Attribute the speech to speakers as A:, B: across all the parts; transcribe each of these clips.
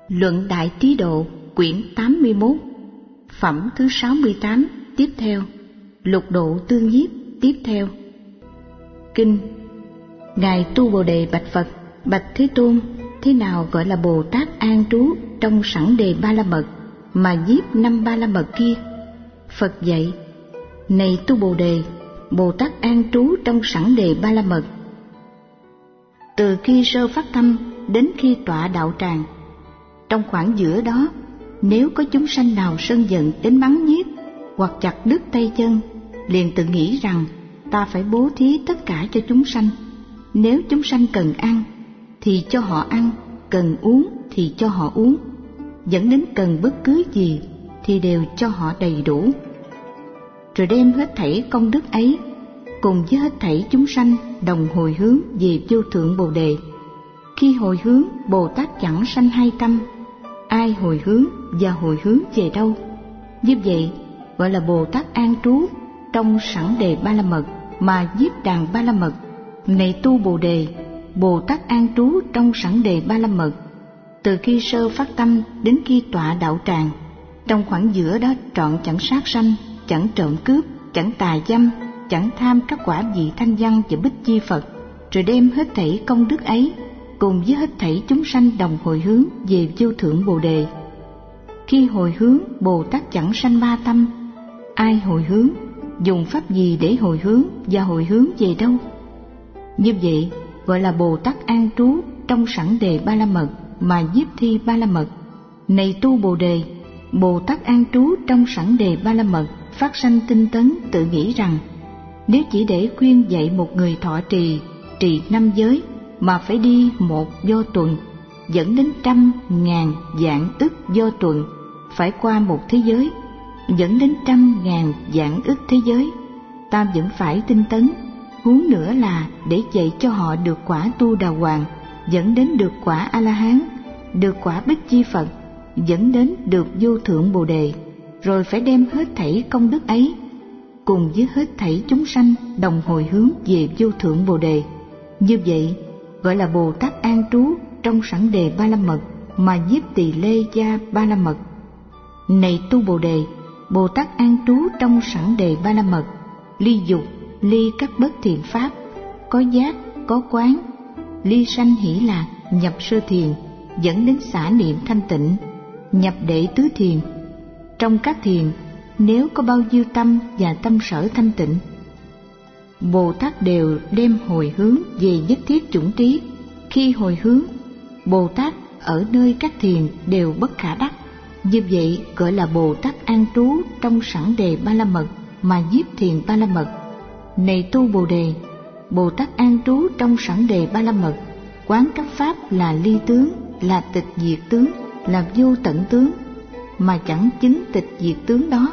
A: Luận Đại Trí Độ, quyển 81, phẩm thứ 68, tiếp theo. Lục Độ Tương Nhiếp, tiếp theo. Kinh. Ngài Tu Bồ Đề bạch Phật: Bạch Thế Tôn, thế nào gọi là Bồ Tát an trú trong sẵn đề Ba La Mật mà nhiếp 5 Ba La Mật kia? Phật dạy: Này Tu Bồ Đề, Bồ Tát an trú trong sẵn đề Ba La Mật từ khi sơ phát tâm đến khi tọa đạo tràng. Trong khoảng giữa đó, nếu có chúng sanh nào sân giận đến bắn giết hoặc chặt đứt tay chân, liền tự nghĩ rằng ta phải bố thí tất cả cho chúng sanh. Nếu chúng sanh cần ăn thì cho họ ăn, cần uống thì cho họ uống, dẫn đến cần bất cứ gì thì đều cho họ đầy đủ. Rồi đem hết thảy công đức ấy cùng với hết thảy chúng sanh đồng hồi hướng về vô thượng Bồ Đề. Khi hồi hướng, Bồ Tát chẳng sanh hai tâm, ai hồi hướng và hồi hướng về đâu. Như vậy gọi là Bồ Tát an trú trong sẵn đề Ba La Mật mà nhiếp đàn Ba La Mật. Này Tu Bồ Đề, Bồ Tát an trú trong sẵn đề Ba La Mật từ khi sơ phát tâm đến khi tọa đạo tràng. Trong khoảng giữa đó trọn chẳng sát sanh, chẳng trộm cướp, chẳng tà dâm, chẳng tham các quả vị thanh văn và bích chi Phật. Rồi đem hết thảy công đức ấy cùng với hết thảy chúng sanh đồng hồi hướng về vô thượng Bồ Đề. Khi hồi hướng, Bồ Tát chẳng sanh ba tâm, ai hồi hướng, dùng pháp gì để hồi hướng và hồi hướng về đâu. Như vậy gọi là Bồ Tát an trú trong sẵn đề Ba La Mật mà nhiếp thi Ba La Mật. Này Tu Bồ Đề, Bồ Tát an trú trong sẵn đề Ba La Mật phát sanh tinh tấn, tự nghĩ rằng nếu chỉ để khuyên dạy một người thọ trì 5 giới mà phải đi 1 do tuần, dẫn đến 100, 1000, vạn, ức do tuần, phải qua 1 thế giới, dẫn đến 100, 1000, vạn, ức thế giới, ta vẫn phải tinh tấn. Huống nữa là để dạy cho họ được quả Tu Đà Hoàng, dẫn đến được quả A-la-hán, được quả Bích Chi Phật, dẫn đến được vô thượng Bồ Đề. Rồi phải đem hết thảy công đức ấy cùng với hết thảy chúng sanh đồng hồi hướng về vô thượng Bồ Đề. Như vậy gọi là Bồ Tát an trú trong sẵn đề Ba La Mật mà nhiếp Tỳ Lê Gia Ba La Mật. Này Tu Bồ Đề, Bồ Tát an trú trong sẵn đề Ba La Mật, ly dục, ly các bất thiện pháp, có giác, có quán, ly sanh hỷ lạc, nhập sơ thiền, dẫn đến xả niệm thanh tịnh, nhập đệ tứ thiền. Trong các thiền, nếu có bao nhiêu tâm và tâm sở thanh tịnh, Bồ Tát đều đem hồi hướng về nhất thiết chủng trí. Khi hồi hướng, Bồ Tát ở nơi các thiền đều bất khả đắc. Như vậy gọi là Bồ Tát an trú trong sẵn đề Ba La Mật mà nhiếp thiền Ba La Mật. Này Tu Bồ Đề, Bồ Tát an trú trong sẵn đề Ba La Mật, quán các pháp là ly tướng, là tịch diệt tướng, là vô tận tướng, mà chẳng chứng tịch diệt tướng đó,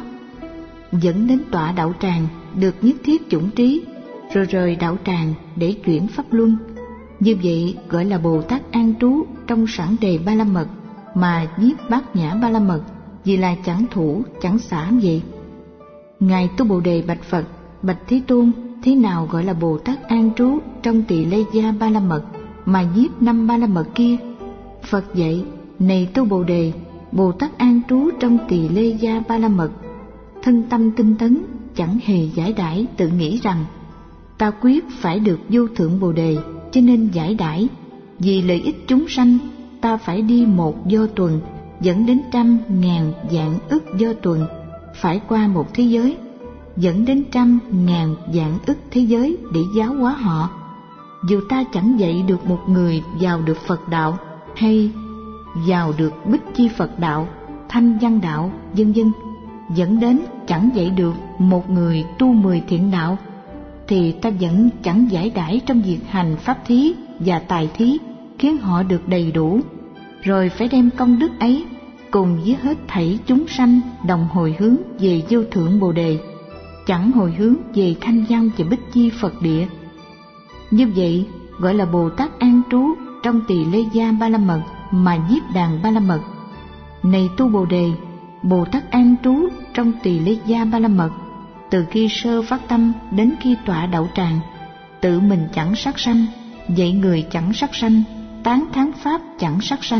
A: dẫn đến tọa đạo tràng được nhất thiết chủng trí, rồi rời đạo tràng để chuyển pháp luân. Như vậy gọi là Bồ Tát an trú trong sẵn đề Ba La Mật mà nhiếp Bát Nhã Ba La Mật, vì là chẳng thủ, chẳng xả vậy. Ngài Tu Bồ Đề bạch Phật: Bạch Thế Tôn, thế nào gọi là Bồ Tát an trú trong Tỳ Lê Gia Ba La Mật mà nhiếp 5 Ba La Mật kia? Phật dạy: Này Tu Bồ Đề, Bồ Tát an trú trong Tỳ Lê Gia Ba La Mật, thân tâm tinh tấn, chẳng hề giải đãi, tự nghĩ rằng ta quyết phải được vô thượng Bồ Đề, cho nên giải đãi. Vì lợi ích chúng sanh, ta phải đi 1 do tuần, dẫn đến 100, 1000, vạn, ức do tuần, phải qua 1 thế giới, dẫn đến 100, 1000, vạn, ức thế giới để giáo hóa họ. Dù ta chẳng dạy được một người vào được Phật đạo, hay vào được Bích Chi Phật đạo, Thanh Văn đạo, vân vân, dẫn đến chẳng dạy được một người tu 10 thiện đạo, thì ta vẫn chẳng giải đãi trong việc hành pháp thí và tài thí, khiến họ được đầy đủ. Rồi phải đem công đức ấy cùng với hết thảy chúng sanh đồng hồi hướng về vô thượng Bồ Đề, chẳng hồi hướng về Thanh Văn và Bích Chi Phật địa. Như vậy gọi là Bồ Tát an trú trong Tỳ Lê Gia Ba La Mật mà nhiếp đàn Ba La Mật. Này Tu Bồ Đề, Bồ Tát an trú trong Tỳ Lê Gia Ba La Mật từ khi sơ phát tâm đến khi tọa đạo tràng, tự mình chẳng sát sanh, dạy người chẳng sát sanh, tán thán pháp chẳng sát sanh,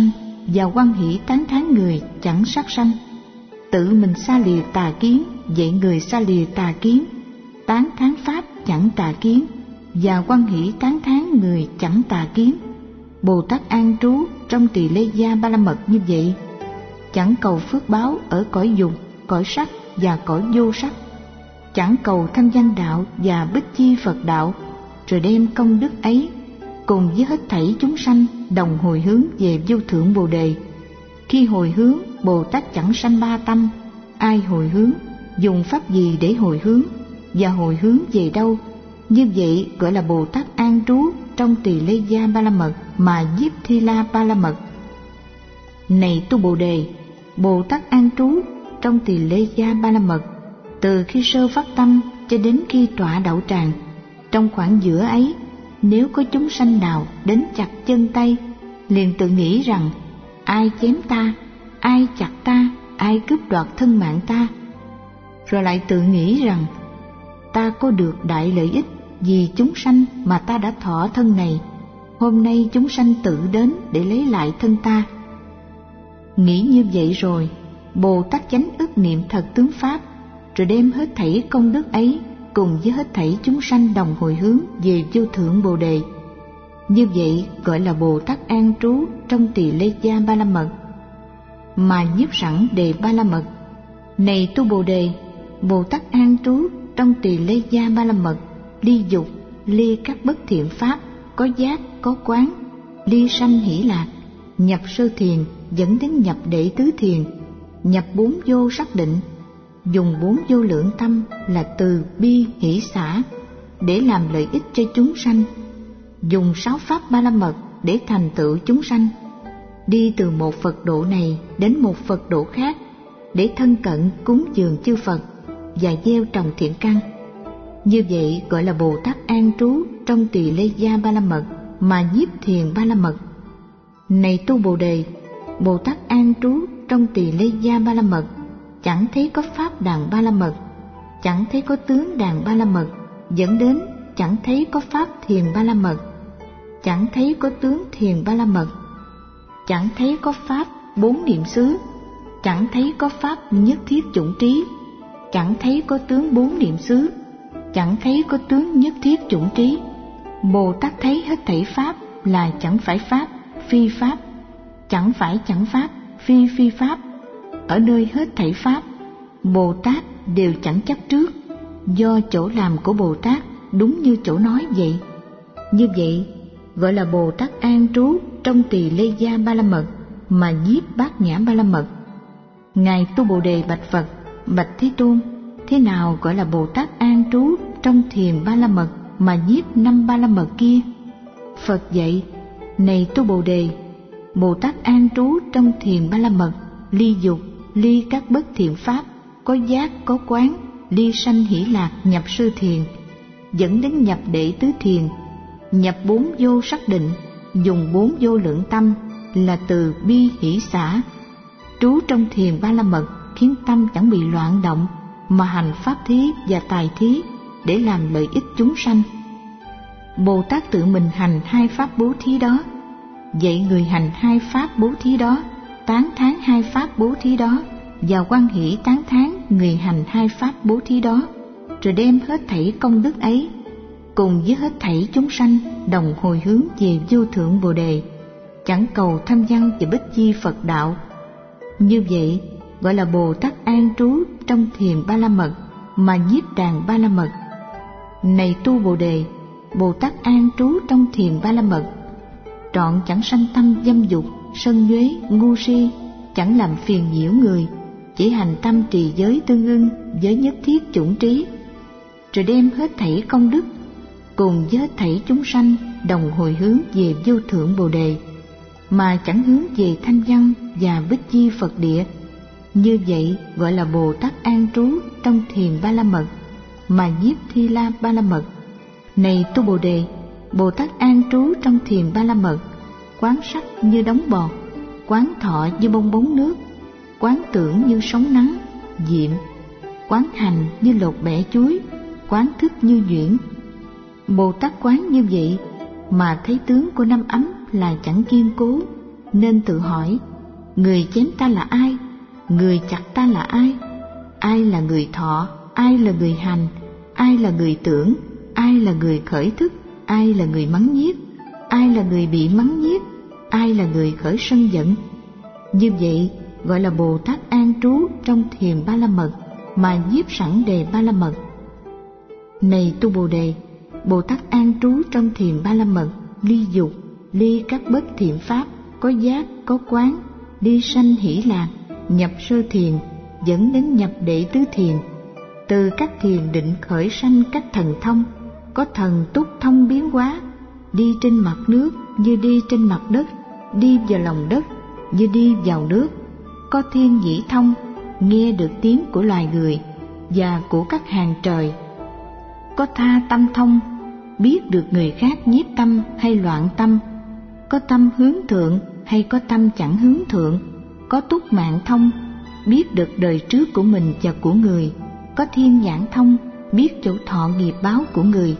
A: và hoan hỷ tán thán người chẳng sát sanh. Tự mình xa lìa tà kiến, dạy người xa lìa tà kiến, tán thán pháp chẳng tà kiến, và hoan hỷ tán thán người chẳng tà kiến. Bồ Tát an trú trong Tỳ Lê Gia Ba La Mật như vậy, chẳng cầu phước báo ở cõi dục, cõi sắc và cõi vô sắc, chẳng cầu thanh văn đạo và bích chi Phật đạo, rồi đem công đức ấy cùng với hết thảy chúng sanh đồng hồi hướng về vô thượng Bồ Đề. Khi hồi hướng, Bồ Tát chẳng sanh ba tâm. Ai hồi hướng, dùng pháp gì để hồi hướng, và hồi hướng về đâu? Như vậy gọi là Bồ Tát an trú trong Tỳ Lê Gia Ba La Mật mà Diếp Thi La Ba La Mật. Này tu Bồ Đề, Bồ Tát an trú trong Tỳ Lê Gia Ba La Mật từ khi sơ phát tâm cho đến khi tọa đậu tràng. Trong khoảng giữa ấy, nếu có chúng sanh nào đến chặt chân tay, liền tự nghĩ rằng ai chém ta, ai chặt ta, ai cướp đoạt thân mạng ta, rồi lại tự nghĩ rằng ta có được đại lợi ích vì chúng sanh mà ta đã thọ thân này, hôm nay chúng sanh tự đến để lấy lại thân ta. Nghĩ như vậy rồi, Bồ Tát chánh ức niệm thật tướng pháp, rồi đem hết thảy công đức ấy cùng với hết thảy chúng sanh đồng hồi hướng về vô thượng Bồ Đề. Như vậy gọi là Bồ Tát an trú trong Tỳ Lê Gia Ba La Mật mà nhiếp sẵn Đề Ba La Mật. Này tu Bồ Đề, Bồ Tát an trú trong Tỳ Lê Gia Ba La Mật, ly dục, ly các bất thiện pháp, có giác, có quán, ly sanh hỷ lạc, nhập sơ thiền dẫn đến nhập đệ tứ thiền, nhập bốn vô sắc định, dùng bốn vô lượng tâm là từ bi hỷ xả để làm lợi ích cho chúng sanh, dùng sáu pháp Ba La Mật để thành tựu chúng sanh, đi từ một Phật độ này đến một Phật độ khác để thân cận cúng dường chư Phật và gieo trồng thiện căn. Như vậy gọi là Bồ Tát an trú trong Tỳ Lê Gia Ba La Mật mà nhiếp thiền Ba La Mật. Này tu Bồ Đề, Bồ Tát an trú trong Tỳ Lê Gia Ba La Mật, chẳng thấy có pháp đàn Ba La Mật, chẳng thấy có tướng đàn Ba La Mật, dẫn đến chẳng thấy có pháp thiền Ba La Mật, chẳng thấy có tướng thiền Ba La Mật, chẳng thấy có pháp bốn niệm xứ, chẳng thấy có pháp nhất thiết chủng trí, chẳng thấy có tướng bốn niệm xứ, chẳng thấy có tướng nhất thiết chủng trí. Bồ Tát thấy hết thảy pháp là chẳng phải pháp, phi pháp, chẳng phải chẳng pháp, phi phi pháp. Ở nơi hết thảy pháp, Bồ Tát đều chẳng chấp trước, do chỗ làm của Bồ Tát đúng như chỗ nói vậy. Như vậy gọi là Bồ Tát an trú trong Tỳ Lê Gia Ba La Mật mà nhiếp Bát Nhã Ba La Mật. Ngài tu Bồ Đề bạch Phật: Bạch Thế Tôn, thế nào gọi là Bồ Tát an trú trong thiền Ba La Mật mà nhiếp năm Ba La Mật kia? Phật dạy: Này tu Bồ Đề, Bồ Tát an trú trong thiền Ba La Mật, ly dục, ly các bất thiện pháp, có giác, có quán, ly sanh hỷ lạc, nhập sơ thiền, dẫn đến nhập đệ tứ thiền, nhập bốn vô sắc định, dùng bốn vô lượng tâm là từ bi hỷ xả, trú trong thiền Ba La Mật khiến tâm chẳng bị loạn động, mà hành pháp thí và tài thí để làm lợi ích chúng sanh. Bồ Tát tự mình hành hai pháp bố thí đó, dạy người hành hai pháp bố thí đó, tán thán hai pháp bố thí đó và hoan hỷ tán thán người hành hai pháp bố thí đó, rồi đem hết thảy công đức ấy cùng với hết thảy chúng sanh đồng hồi hướng về vô thượng Bồ Đề, chẳng cầu tham văn và bích chi Phật đạo. Như vậy gọi là Bồ Tát an trú trong thiền Ba La Mật mà nhiếp đàn Ba La Mật. Này tu Bồ Đề, Bồ Tát an trú trong thiền Ba La Mật, trọn chẳng sanh tâm dâm dục, sân nhuế, ngu si, chẳng làm phiền nhiễu người, chỉ hành tâm trì giới tương ưng với nhất thiết chủng trí, rồi đem hết thảy công đức cùng với hết thảy chúng sanh đồng hồi hướng về vô thượng Bồ Đề, mà chẳng hướng về thanh văn và bích chi Phật địa. Như vậy gọi là Bồ Tát an trú trong thiền Ba La Mật mà nhiếp Thi La Ba La Mật. Này tu Bồ Đề, Bồ Tát an trú trong thiền Ba La Mật, quán sắc như đống bọt, quán thọ như bong bóng nước, quán tưởng như sóng nắng, diệm, quán hành như lột bẻ chuối, quán thức như nhuyễn. Bồ Tát quán như vậy mà thấy tướng của năm ấm là chẳng kiên cố, nên tự hỏi: Người chém ta là ai? Người chặt ta là ai? Ai là người thọ? Ai là người hành? Ai là người tưởng? Ai là người khởi thức? Ai là người mắng nhiếc? Ai là người bị mắng nhiếc? Ai là người khởi sân giận? Như vậy gọi là Bồ Tát an trú trong thiền Ba La Mật mà nhiếp sẵn đề Ba La Mật. Này tu Bồ Đề, Bồ Tát an trú trong thiền Ba La Mật, ly dục, ly các bất thiện pháp, có giác, có quán, ly sanh hỷ lạc, nhập sơ thiền, dẫn đến nhập đệ tứ thiền. Từ các thiền định khởi sanh các thần thông, có thần túc thông biến hóa, đi trên mặt nước như đi trên mặt đất, đi vào lòng đất như đi vào nước. Có thiên nhĩ thông, nghe được tiếng của loài người và của các hàng trời. Có tha tâm thông, biết được người khác nhiếp tâm hay loạn tâm. Có tâm hướng thượng hay có tâm chẳng hướng thượng. Có túc mạng thông, biết được đời trước của mình và của người. Có thiên nhãn thông, biết chỗ thọ nghiệp báo của người.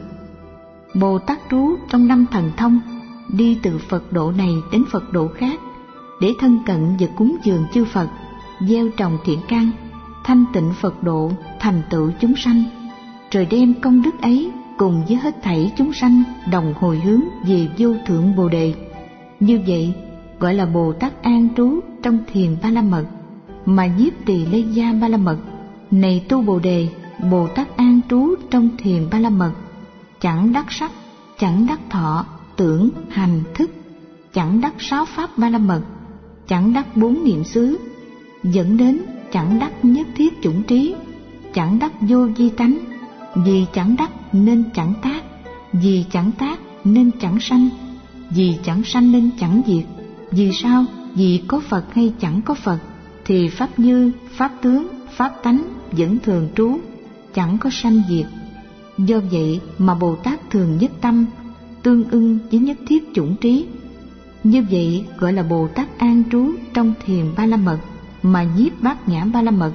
A: Bồ Tát trú trong 5 thần thông, đi từ Phật độ này đến Phật độ khác, để thân cận và cúng dường chư Phật, gieo trồng thiện căn, thanh tịnh Phật độ, thành tựu chúng sanh, rồi đem công đức ấy cùng với hết thảy chúng sanh đồng hồi hướng về vô thượng Bồ Đề. Như vậy gọi là Bồ Tát an trú trong thiền Ba La Mật mà nhiếp Tỳ Lê Gia Ba La Mật. Này tu Bồ Đề, Bồ Tát an trú trong thiền Ba La Mật, chẳng đắc sắc, chẳng đắc thọ, tưởng, hành, thức, chẳng đắc 6 pháp Ba La Mật, chẳng đắc 4 niệm xứ, dẫn đến chẳng đắc nhất thiết chủng trí, chẳng đắc vô vi tánh. Vì chẳng đắc nên chẳng tác, vì chẳng tác nên chẳng sanh, vì chẳng sanh nên chẳng diệt. Vì sao? Vì có Phật hay chẳng có Phật thì pháp như, pháp tướng, pháp tánh vẫn thường trú, chẳng có sanh diệt. Do vậy mà Bồ Tát thường nhất tâm, tương ưng với nhất thiết chủng trí. Như vậy gọi là Bồ Tát an trú trong thiền Ba La Mật mà nhiếp Bát Nhã Ba La Mật.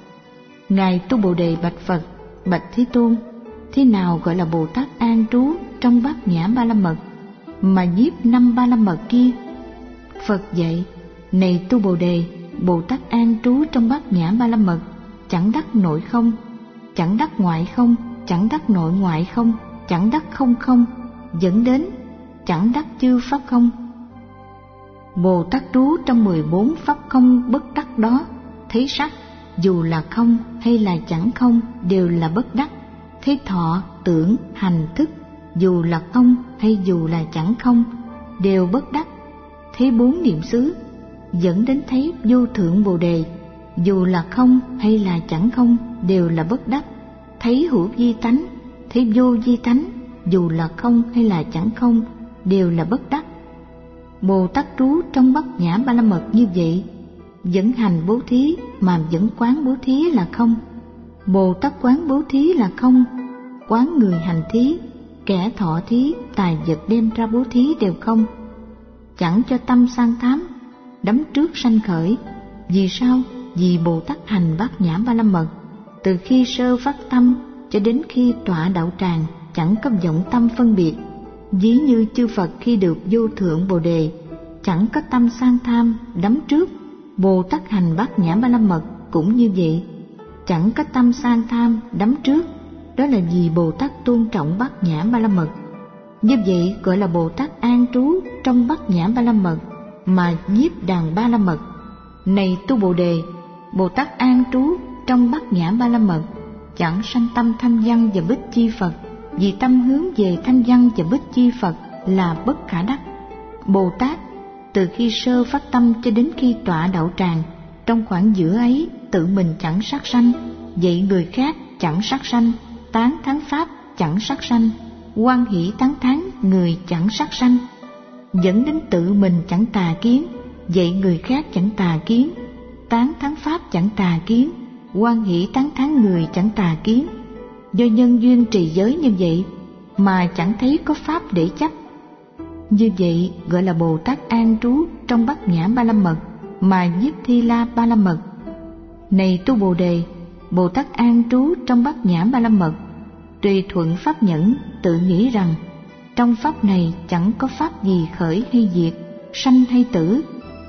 A: Ngài tu Bồ Đề bạch Phật: Bạch Thế Tôn, thế nào gọi là Bồ Tát an trú trong Bát Nhã Ba La Mật mà nhiếp 5 Ba La Mật kia? Phật dạy: Này tu Bồ Đề, Bồ Tát an trú trong Bát Nhã Ba La Mật, chẳng đắc nội không, chẳng đắc ngoại không, chẳng đắc nội ngoại không, chẳng đắc không không, dẫn đến chẳng đắc chư pháp không. Bồ Tát trú trong 14 pháp không bất đắc đó, thấy sắc dù là không hay là chẳng không đều là bất đắc, thấy thọ, tưởng, hành, thức dù là không hay dù là chẳng không đều bất đắc, thấy 4 niệm xứ dẫn đến thấy vô thượng Bồ Đề dù là không hay là chẳng không đều là bất đắc, thấy hữu vi tánh, thấy vô vi tánh dù là không hay là chẳng không đều là bất đắc. Bồ Tát trú trong Bát Nhã Ba La Mật như vậy, vẫn hành bố thí mà vẫn quán bố thí là không. Bồ Tát quán bố thí là không, quán người hành thí, kẻ thọ thí, tài vật đem ra bố thí đều không. Chẳng cho tâm sang thám, đắm trước sanh khởi. Vì sao? Vì Bồ Tát hành Bát Nhã Ba La Mật, từ khi sơ phát tâm cho đến khi tọa đạo tràng chẳng có vọng tâm phân biệt. Ví như chư Phật khi được vô thượng Bồ Đề, chẳng có tâm sang tham, đắm trước. Bồ Tát hành Bát Nhã Ba La Mật cũng như vậy, chẳng có tâm sang tham, đắm trước. Đó là vì Bồ Tát tôn trọng Bát Nhã Ba La Mật. Như vậy gọi là Bồ Tát an trú trong Bát Nhã Ba La Mật mà nhiếp Đàn Ba La Mật. Này tu Bồ Đề, Bồ Tát an trú trong Bát Nhã Ba La Mật, chẳng sanh tâm thanh văn và bích chi Phật, vì tâm hướng về thanh văn và bích chi Phật là bất khả đắc. Bồ Tát từ khi sơ phát tâm cho đến khi tọa đạo tràng, trong khoảng giữa ấy tự mình chẳng sát sanh, dạy người khác chẳng sát sanh, tán thán pháp chẳng sát sanh, hoan hỷ tán thán người chẳng sát sanh, dẫn đến tự mình chẳng tà kiến, dạy người khác chẳng tà kiến, tán thán pháp chẳng tà kiến, hoan hỷ tán thán người chẳng tà kiến. Do nhân duyên trì giới như vậy mà chẳng thấy có pháp để chấp. Như vậy gọi là Bồ Tát an trú trong Bát Nhã Ba La Mật mà nhiếp Thi La Ba La Mật. Này tu Bồ Đề, Bồ Tát an trú trong Bát Nhã Ba La Mật, tùy thuận pháp nhẫn, tự nghĩ rằng trong pháp này chẳng có pháp gì khởi hay diệt, sanh hay tử,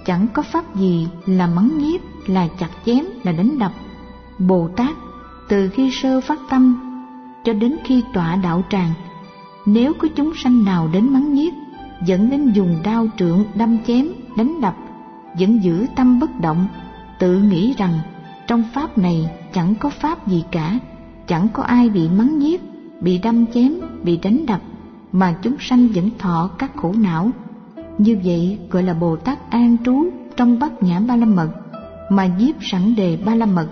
A: chẳng có pháp gì là mắng nhiếc, là chặt chém, là đánh đập. Bồ Tát từ khi sơ phát tâm cho đến khi tọa đạo tràng, nếu có chúng sanh nào đến mắng nhiếc, dẫn đến dùng đao trượng đâm chém, đánh đập, vẫn giữ tâm bất động, tự nghĩ rằng trong pháp này chẳng có pháp gì cả, chẳng có ai bị mắng nhiếc, bị đâm chém, bị đánh đập, mà chúng sanh vẫn thọ các khổ não. Như vậy gọi là Bồ Tát an trú trong Bát Nhã Ba La Mật, mà nhiếp sẵn đề Ba La Mật.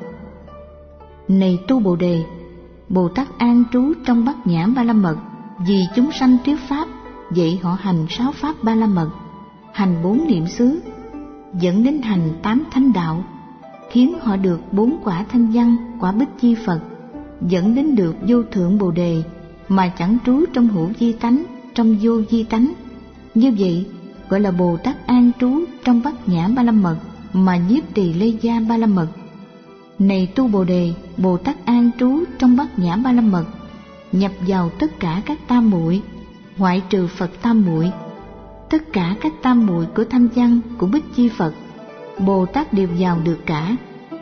A: Này tu Bồ Đề, Bồ Tát an trú trong Bát Nhã Ba La Mật vì chúng sanh thuyết pháp, dạy họ hành 6 pháp Ba La Mật, hành 4 niệm xứ, dẫn đến hành 8 thánh đạo, khiến họ được 4 quả thanh văn, quả Bích Chi Phật, dẫn đến được vô thượng Bồ Đề, mà chẳng trú trong hữu vi tánh, trong vô vi tánh. Như vậy gọi là Bồ Tát an trú trong Bát Nhã Ba La Mật, mà nhiếp trì Lê Gia Ba La Mật. Này tu Bồ Đề, Bồ Tát an trú trong Bát Nhã Ba La Mật, nhập vào tất cả các tam muội, ngoại trừ Phật tam muội. Tất cả các tam muội của thanh văn, của Bích Chi Phật, Bồ Tát đều vào được cả.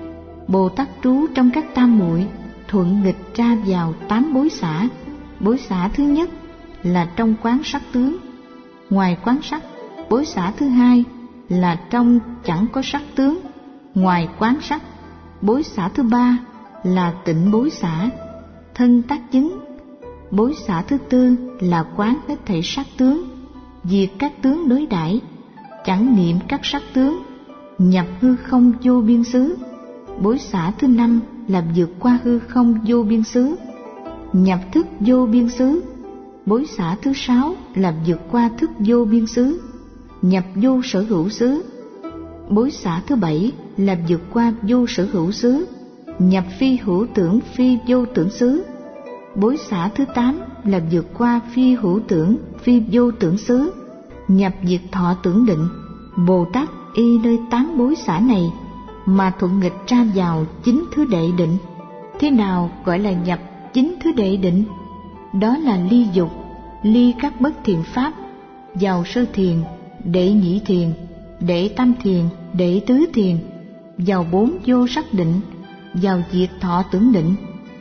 A: Bồ Tát trú trong các tam muội, thuận nghịch ra vào 8 bối xả. Bối xả thứ nhất là trong quán sắc tướng, ngoài quán sắc. Bối xả thứ hai là trong chẳng có sắc tướng, ngoài quán sắc. Bối xả thứ ba là tịnh bối xả, thân tác chứng. Bối xả thứ tư là quán hết thảy sắc tướng, diệt các tướng đối đãi, chẳng niệm các sắc tướng, nhập hư không vô biên xứ. Bối xả thứ năm là vượt qua hư không vô biên xứ, nhập thức vô biên xứ. Bối xả thứ sáu là vượt qua thức vô biên xứ, nhập vô sở hữu xứ. Bối xả thứ bảy là vượt qua vô sở hữu xứ, nhập phi hữu tưởng phi vô tưởng xứ. Bối xả thứ 8 là vượt qua phi hữu tưởng phi vô tưởng xứ, nhập diệt thọ tưởng định. Bồ Tát y nơi 8 bối xả này mà thuận nghịch ra vào 9 thứ đệ định. Thế nào gọi là nhập 9 thứ đệ định? Đó là ly dục, ly các bất thiện pháp, vào sơ thiền, đệ nhị thiền, đệ tam thiền, đệ tứ thiền, vào 4 vô sắc định, vào diệt thọ tưởng định.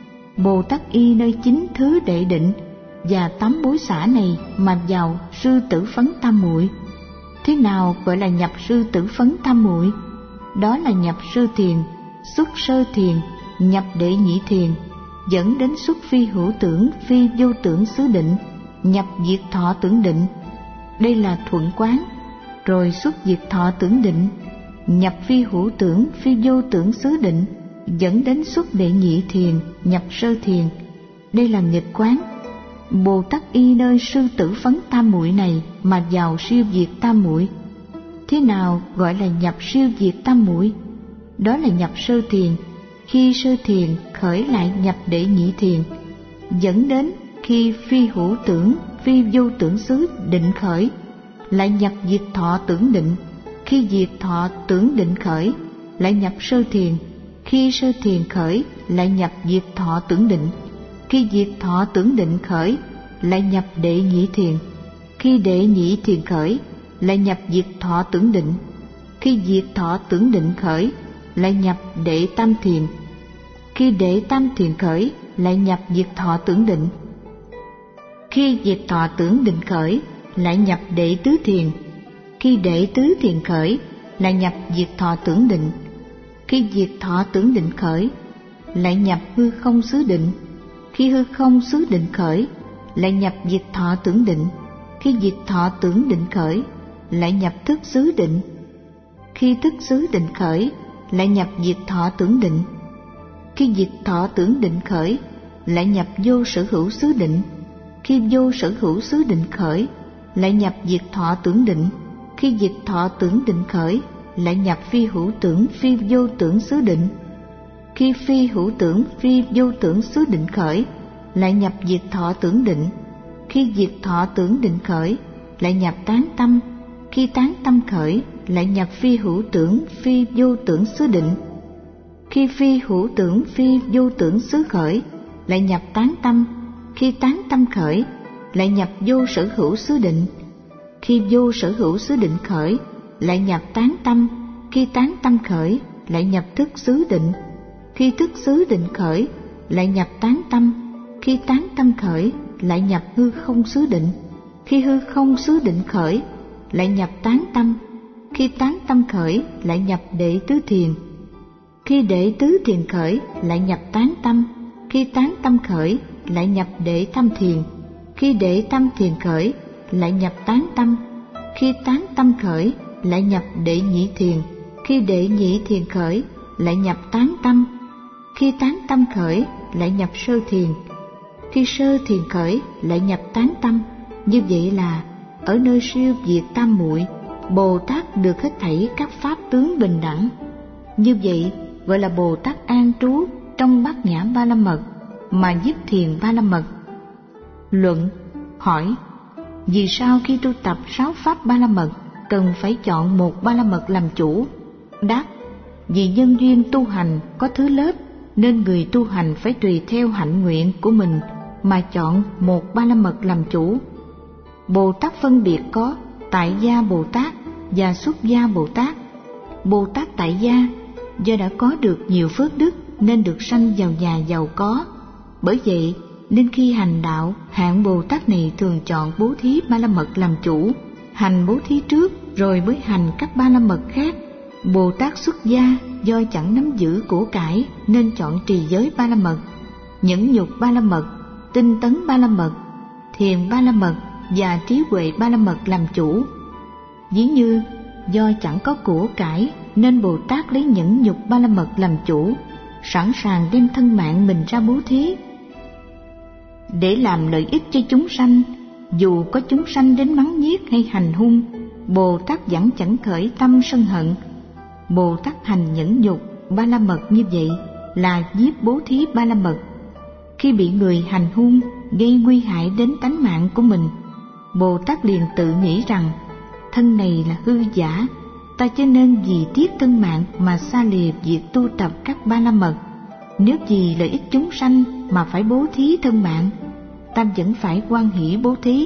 A: Bồ Tát y nơi 9 thứ đệ định và 8 bối xả này mà vào sư tử phấn tam muội. Thế nào gọi là nhập sư tử phấn tam muội? Đó là nhập sơ thiền, xuất sơ thiền, nhập đệ nhị thiền, dẫn đến xuất phi hữu tưởng phi vô tưởng xứ định, nhập diệt thọ tưởng định. Đây là thuận quán. Rồi xuất diệt thọ tưởng định, nhập phi hữu tưởng phi vô tưởng xứ định, dẫn đến xuất đệ nhị thiền, nhập sơ thiền. Đây là nghịch quán. Bồ Tát y nơi sư tử phấn tam muội này mà vào siêu diệt tam muội. Thế nào gọi là nhập siêu diệt tam muội? Đó là nhập sơ thiền, khi sơ thiền khởi lại nhập đệ nhị thiền, dẫn đến khi phi hữu tưởng phi vô tưởng xứ định khởi lại nhập diệt thọ tưởng định, khi diệt thọ tưởng định khởi lại nhập sơ thiền, khi sơ thiền khởi lại nhập diệt thọ tưởng định, khi diệt thọ tưởng định khởi lại nhập đệ nhị thiền, khi đệ nhị thiền khởi lại nhập diệt thọ tưởng định, khi diệt thọ tưởng định khởi lại nhập đệ tam thiền, khi đệ tam thiền khởi lại nhập diệt thọ tưởng định, khi diệt thọ tưởng định khởi lại nhập đệ tứ thiền, khi đệ tứ thiền khởi lại nhập diệt thọ tưởng định, khi diệt thọ tưởng định khởi lại nhập hư không xứ định, khi hư không xứ định khởi lại nhập diệt thọ tưởng định, khi diệt thọ tưởng định khởi lại nhập thức xứ định, khi thức xứ định khởi lại nhập diệt thọ tưởng định, khi diệt thọ tưởng định khởi lại nhập vô sở hữu xứ định, khi vô sở hữu xứ định khởi lại nhập diệt thọ tưởng định, khi diệt thọ tưởng định khởi lại nhập phi hữu tưởng phi vô tưởng xứ định, khi phi hữu tưởng phi vô tưởng xứ định khởi lại nhập diệt thọ tưởng định, khi diệt thọ tưởng định khởi lại nhập tán tâm, khi tán tâm khởi lại nhập phi hữu tưởng phi vô tưởng xứ định, khi phi hữu tưởng phi vô tưởng xứ khởi lại nhập tán tâm, khi tán tâm khởi lại nhập vô sở hữu xứ định, khi vô sở hữu xứ định khởi lại nhập tán tâm, khi tán tâm khởi lại nhập thức xứ định, khi thức xứ định khởi lại nhập tán tâm, khi tán tâm khởi lại nhập hư không xứ định, khi hư không xứ định khởi lại nhập tán tâm, khi tán tâm khởi lại nhập đệ tứ thiền, khi đệ tứ thiền khởi lại nhập tán tâm, khi tán tâm khởi lại nhập đệ tam thiền, khi đệ tam thiền khởi lại nhập tán tâm, khi tán tâm khởi lại nhập đệ nhị thiền, khi đệ nhị thiền khởi lại nhập tán tâm, khi tán tâm khởi lại nhập sơ thiền, khi sơ thiền khởi lại nhập tán tâm. Như vậy là ở nơi siêu diệt tam muội, Bồ Tát được hết thảy các pháp tướng bình đẳng. Như vậy gọi là Bồ Tát an trú trong Bát Nhã Ba La Mật mà nhiếp thiền Ba La Mật. Luận hỏi: vì sao khi tu tập 6 pháp Ba La Mật cần phải chọn một Ba La Mật làm chủ? Đáp: vì nhân duyên tu hành có thứ lớp, nên người tu hành phải tùy theo hạnh nguyện của mình mà chọn một Ba La Mật làm chủ. Bồ Tát phân biệt có tại gia Bồ Tát và xuất gia Bồ Tát. Bồ Tát tại gia do đã có được nhiều phước đức nên được sanh vào nhà giàu có. Bởi vậy nên khi hành đạo, hạng Bồ Tát này thường chọn bố thí Ba La Mật làm chủ, hành bố thí trước rồi mới hành các Ba La Mật khác. Bồ Tát xuất gia do chẳng nắm giữ của cải nên chọn trì giới Ba La Mật, nhẫn nhục Ba La Mật, tinh tấn Ba La Mật, thiền Ba La Mật và trí huệ Ba La Mật làm chủ. Ví như do chẳng có của cải nên Bồ Tát lấy nhẫn nhục Ba La Mật làm chủ, sẵn sàng đem thân mạng mình ra bố thí để làm lợi ích cho chúng sanh. Dù có chúng sanh đến mắng nhiếc hay hành hung, Bồ Tát vẫn chẳng khởi tâm sân hận. Bồ Tát hành nhẫn nhục Ba La Mật như vậy là giết bố thí Ba La Mật. Khi bị người hành hung gây nguy hại đến tánh mạng của mình, Bồ Tát liền tự nghĩ rằng thân này là hư giả, ta chớ nên vì tiếc thân mạng mà xa lìa việc tu tập các Ba La Mật. Nếu vì lợi ích chúng sanh mà phải bố thí thân mạng, ta vẫn phải hoan hỷ bố thí.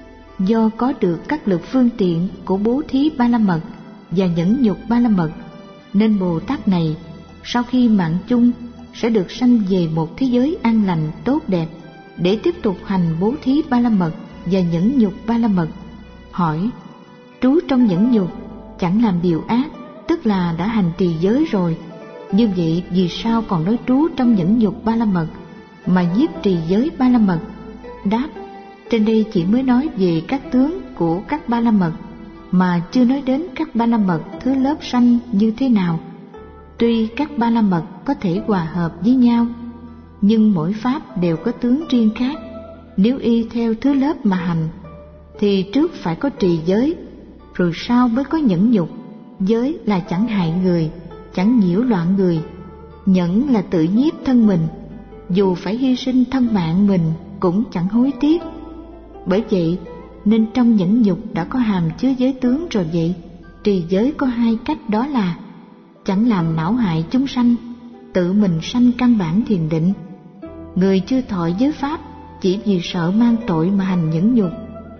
A: Do có được các lực phương tiện của bố thí Ba La Mật và nhẫn nhục Ba La Mật, nên Bồ Tát này sau khi mạng chung sẽ được sanh về một thế giới an lành tốt đẹp để tiếp tục hành bố thí Ba La Mật và nhẫn nhục Ba La Mật. Hỏi: trú trong nhẫn nhục chẳng làm điều ác, tức là đã hành trì giới rồi. Như vậy vì sao còn nói trú trong nhẫn nhục Ba La Mật mà giết trì giới Ba La Mật? Đáp: trên đây chỉ mới nói về các tướng của các Ba La Mật mà chưa nói đến các Ba La Mật thứ lớp sanh như thế nào. Tuy các Ba La Mật có thể hòa hợp với nhau, nhưng mỗi pháp đều có tướng riêng khác. Nếu y theo thứ lớp mà hành thì trước phải có trì giới, rồi sau mới có nhẫn nhục. Giới là chẳng hại người, chẳng nhiễu loạn người. Nhẫn là tự nhiếp thân mình, dù phải hy sinh thân mạng mình cũng chẳng hối tiếc. Bởi vậy nên trong nhẫn nhục đã có hàm chứa giới tướng rồi vậy. Trì giới có hai cách, đó là chẳng làm não hại chúng sanh, tự mình sanh căn bản thiền định. Người chưa thọ giới pháp chỉ vì sợ mang tội mà hành nhẫn nhục,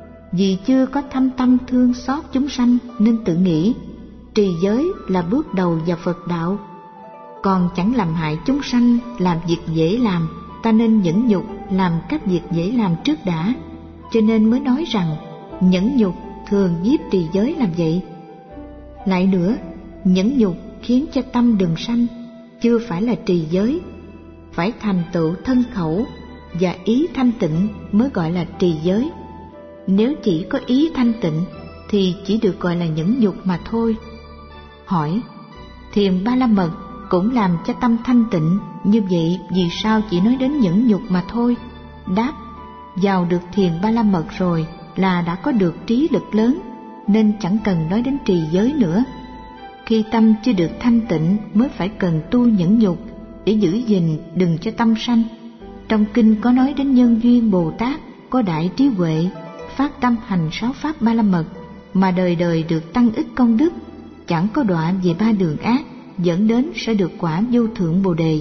A: vì chưa có thâm tâm thương xót chúng sanh nên tự nghĩ trì giới là bước đầu vào Phật đạo. Còn chẳng làm hại chúng sanh, làm việc dễ làm, ta nên nhẫn nhục làm các việc dễ làm trước đã. Cho nên mới nói rằng nhẫn nhục thường giết trì giới làm vậy. Lại nữa, nhẫn nhục khiến cho tâm đừng sanh, chưa phải là trì giới. Phải thành tựu thân khẩu và ý thanh tịnh mới gọi là trì giới. Nếu chỉ có ý thanh tịnh thì chỉ được gọi là nhẫn nhục mà thôi. Hỏi: thiền Ba La Mật cũng làm cho tâm thanh tịnh, như vậy vì sao chỉ nói đến nhẫn nhục mà thôi? Đáp: vào được thiền Ba La Mật rồi là đã có được trí lực lớn, nên chẳng cần nói đến trì giới nữa. Khi tâm chưa được thanh tịnh mới phải cần tu nhẫn nhục để giữ gìn đừng cho tâm sanh. Trong kinh có nói đến nhân duyên Bồ Tát có đại trí huệ, phát tâm hành 6 pháp Ba La Mật mà đời đời được tăng ích công đức, chẳng có đọa về 3 đường ác, dẫn đến sẽ được quả vô thượng Bồ Đề.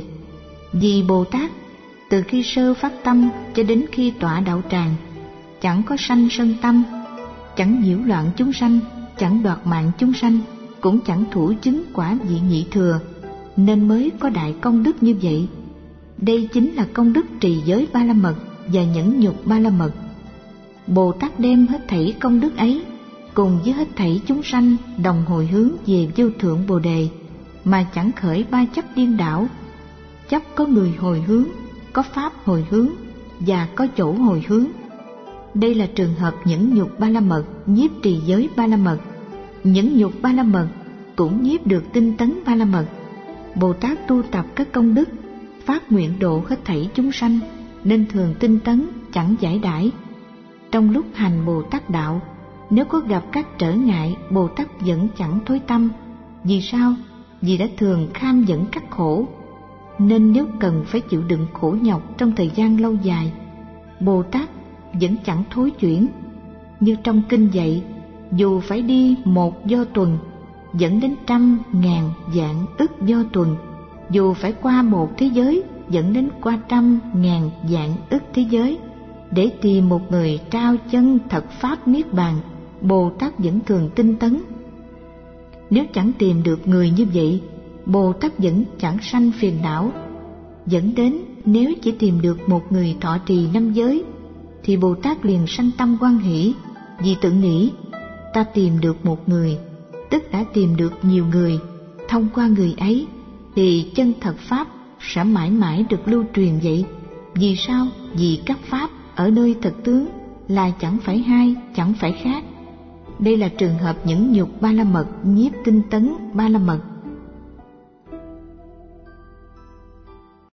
A: Vì Bồ Tát từ khi sơ phát tâm cho đến khi tọa đạo tràng chẳng có sanh sân tâm, chẳng nhiễu loạn chúng sanh, chẳng đoạt mạng chúng sanh, cũng chẳng thủ chứng quả vị nhị thừa, nên mới có đại công đức như vậy. Đây chính là công đức trì giới ba la mật và nhẫn nhục ba la mật. Bồ Tát đem hết thảy công đức ấy cùng với hết thảy chúng sanh đồng hồi hướng về vô thượng Bồ Đề, mà chẳng khởi ba chấp điên đảo. Chấp có người hồi hướng, có pháp hồi hướng và có chỗ hồi hướng. Đây là trường hợp nhẫn nhục ba la mật nhiếp trì giới ba la mật. Nhẫn nhục ba la mật cũng nhiếp được tinh tấn ba la mật. Bồ Tát tu tập các công đức, phát nguyện độ hết thảy chúng sanh, nên thường tinh tấn, chẳng giải đãi. Trong lúc hành Bồ Tát đạo, nếu có gặp các trở ngại, Bồ Tát vẫn chẳng thối tâm. Vì sao? Vì đã thường kham nhẫn các khổ, nên nếu cần phải chịu đựng khổ nhọc trong thời gian lâu dài, Bồ Tát vẫn chẳng thối chuyển. Như trong kinh dạy, dù phải đi 1 do tuần, dẫn đến 100, 1000, vạn, ức do tuần, dù phải qua 1 thế giới, dẫn đến qua 100, 1000, vạn, ức thế giới, để tìm một người trao chân thật pháp niết bàn, Bồ Tát vẫn thường tinh tấn. Nếu chẳng tìm được người như vậy, Bồ Tát vẫn chẳng sanh phiền não. Dẫn đến nếu chỉ tìm được một người thọ trì 5 giới, thì Bồ Tát liền sanh tâm hoan hỷ, vì tự nghĩ ta tìm được một người, tức đã tìm được nhiều người. Thông qua người ấy thì chân thật pháp sẽ mãi mãi được lưu truyền vậy. Vì sao? Vì các pháp ở nơi thực tướng là chẳng phải hai, chẳng phải khác. Đây là trường hợp nhẫn nhục ba la mật nhiếp tinh tấn ba la mật.